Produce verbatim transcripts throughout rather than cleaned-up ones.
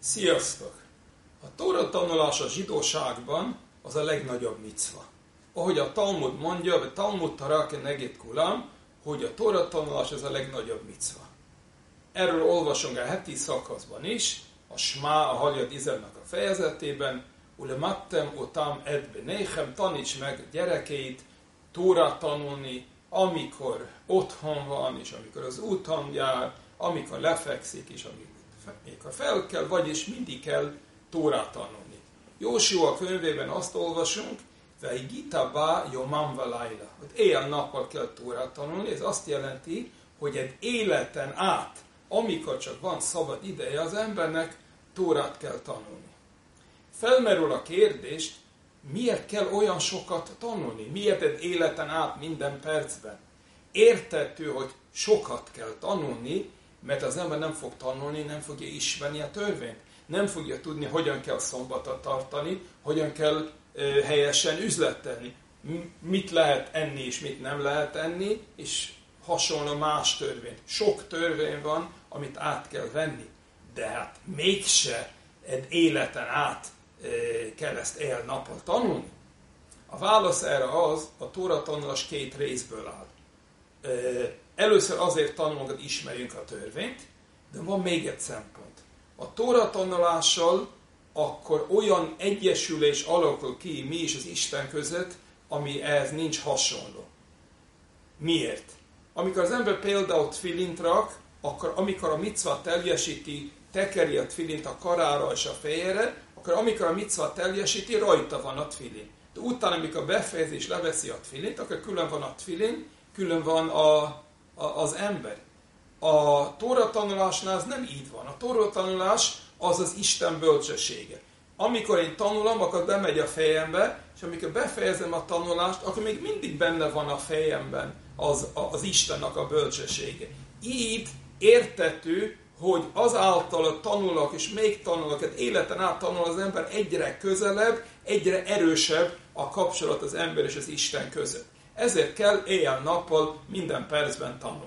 Sziasztok! A tóra tanulás a zsidóságban az a legnagyobb micva. Ahogy a Talmud mondja, a Talmud tarake neged kulam, hogy a tóra tanulás az a legnagyobb micva. Erről olvasunk a heti szakaszban is, a Smá, a Haljad Izernek a fejezetében, Ulemattem otam ed benéchem, taníts meg gyerekeit tórát tanulni, amikor otthon van, és amikor az úton jár, amikor lefekszik, és amikor fel kell, vagyis mindig kell tórát tanulni. Jósua könyvében azt olvasunk, hogy Gitabá Jomam Valaila, hogy éjjel-nappal kell tórát tanulni, ez azt jelenti, hogy egy életen át, amikor csak van szabad ideje az embernek, tórát kell tanulni. Felmerül a kérdést, miért kell olyan sokat tanulni? Miért egy életen át minden percben? Érthető, hogy sokat kell tanulni, mert az ember nem fog tanulni, nem fogja ismerni a törvényt. Nem fogja tudni, hogyan kell szombatot tartani, hogyan kell ö, helyesen üzletelni. Mit lehet enni és mit nem lehet enni, és hasonló más törvény. Sok törvény van, amit át kell venni. De hát mégse egy életen át ö, kell ezt éjjel-nappal tanulni. A válasz erre az, a tóra tanulás két részből áll. Ö, először azért tanulunk, hogy ismerjünk a törvényt, de van még egy szempont. A tóra tanulással akkor olyan egyesülés alakul ki mi és az Isten között, ami ehhez nincs hasonló. Miért? Amikor az ember például tfilint rak, akkor amikor a micvát teljesíti, tekeri a tfilint a karára és a fejére, akkor amikor a micvát teljesíti, rajta van a tfilin. De utána, amikor befejezi és leveszi a tfilint, akkor külön van a tfilin, külön van a, a, az ember. A tóra tanulásnál ez nem így van. A tóra tanulás az az Isten bölcsessége. Amikor én tanulom, akkor bemegy a fejembe, és amikor befejezem a tanulást, akkor még mindig benne van a fejemben az, az Istennek a bölcsessége. Így érthető, hogy azáltal tanulok, és még tanulok, hát életen át tanul az ember, egyre közelebb, egyre erősebb a kapcsolat az ember és az Isten között. Ezért kell éjjel-nappal minden percben tanulni.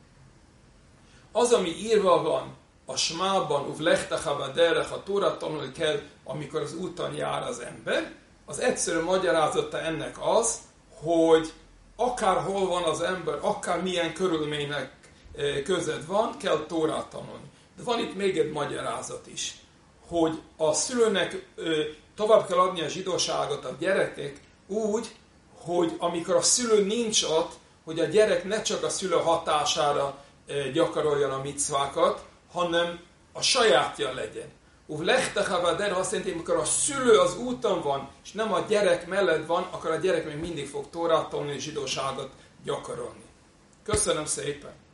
Az, ami írva van a Smában, uvlechtecha baderech, a tórát tanulni kell, amikor az úton jár az ember, az egyszerű magyarázata ennek az, hogy akárhol van az ember, akár milyen körülmények között van, kell tórát tanulni. De van itt még egy magyarázat is, hogy a szülőnek tovább kell adni a zsidóságot a gyerekek úgy, hogy amikor a szülő nincs ott, hogy a gyerek ne csak a szülő hatására gyakoroljon a micvákat, hanem a sajátja legyen. Uvlechtecha baderech azt jelenti, amikor a szülő az úton van, és nem a gyerek mellett van, akkor a gyerek még mindig fog tórát tanulni és zsidóságot gyakorolni. Köszönöm szépen!